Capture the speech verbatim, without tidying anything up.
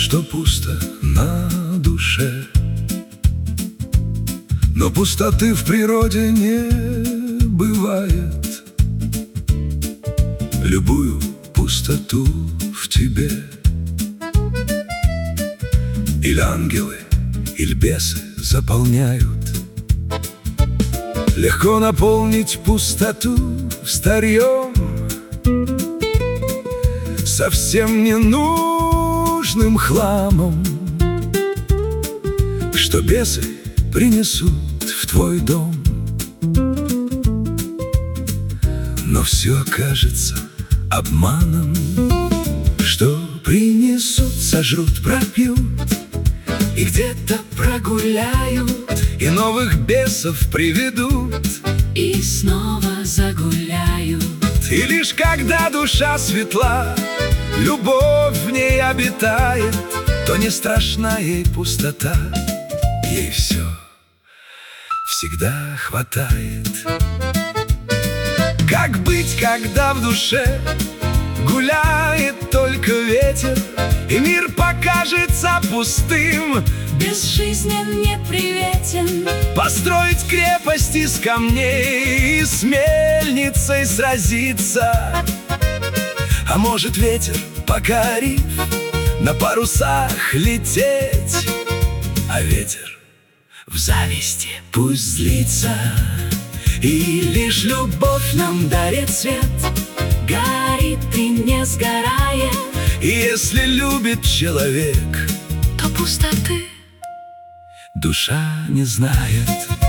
что пусто на душе. Но пустоты в природе не бывает. Любую пустоту в тебе или ангелы, или бесы заполняют. Легко наполнить пустоту старьем, совсем ненужным хламом, что бесы принесут в твой дом. Но все окажется обманом, что принесут, сожрут, пропьют и где-то прогуляют, и новых бесов приведут, и снова загуляют. И лишь когда душа светла, любовь в ней обитает, то не страшна ей пустота, ей все всегда хватает. Как быть, когда в душе гуляет только ветер, и мир покажется пустым, безжизнен, неприветен? Построить крепость из камней и с мельницей сразиться. А может, ветер, покорив, на парусах лететь? А ветер в зависти пусть злится, и лишь любовь нам дарит свет, горит и не сгорает. И если любит человек, то пустоты душа не знает.